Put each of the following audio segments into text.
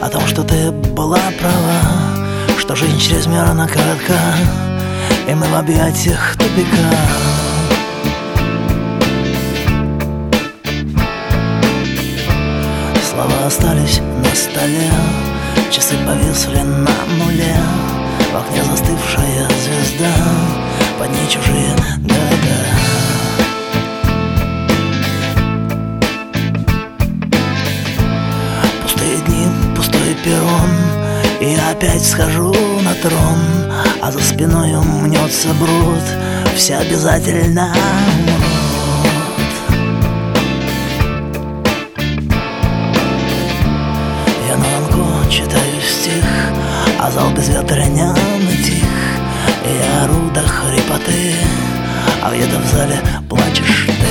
о том, что ты была права, что жизнь чрезмерно коротка, и мы в объятиях тупика. Слова остались на столе, часы повисли на нуле, в окне застывшая звезда, под ней чужие города. Пустые дни, пустой перрон, и я опять схожу на трон, а за спиною мнется бруд, все обязательно умрут. Я наонко читаю стих, а зал безветренен и тих, и я ору до хрипоты, а где-то в зале плачешь ты.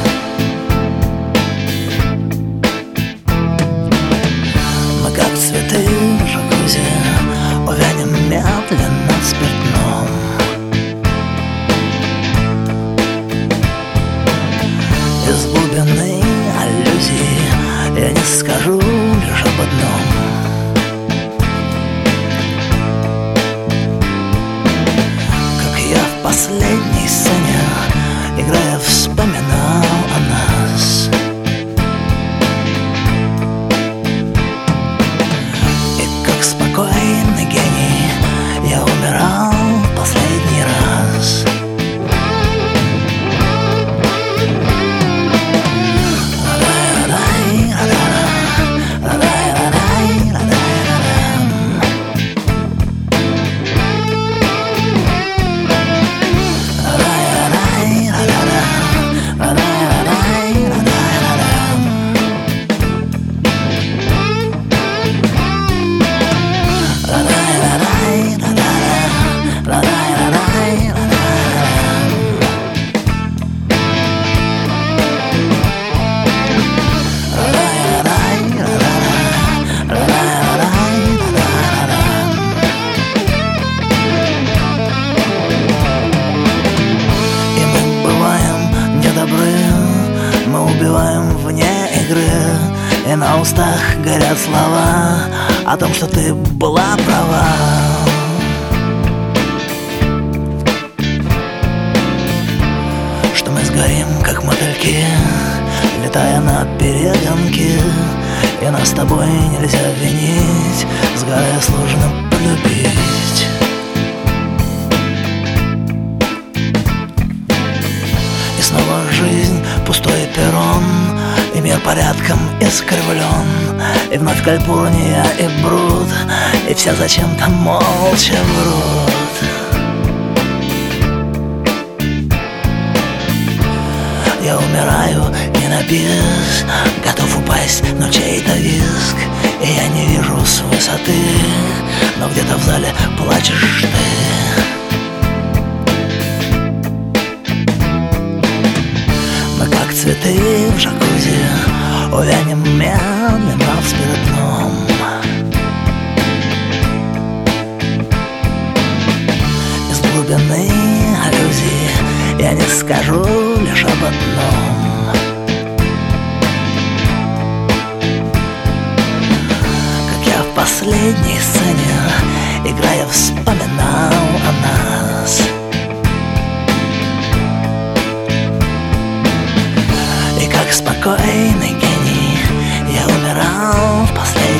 Мы как цветы в джакузи, увянем медленно в спиртном. Из глубины аллюзии я не скажу лишь об одном: как я в последней сцене, играя, вспоминал о нас. И как спокойный гений я умирал в последний раз. Мы убиваем вне игры, и на устах горят слова о том, что ты была права. Что мы сгорим, как мотыльки, летая на перегонки, и нас с тобой нельзя винить, сгорая сложно полюбить. И снова жизнь, пустой перрон, и мир порядком искривлен, и вновь кальпурния и бруд, и все зачем-то молча врут. Я умираю не на бис, готов упасть, но чей-то визг, и я не вижу с высоты, но где-то в зале плачешь ты. Как цветы в джакузи, увянем медленно в спиртном. Из глубины аллюзии я не скажу лишь об одном: как я в последней сцене, играя, вспоминал о нас. Как спокойный гений я умирал в последний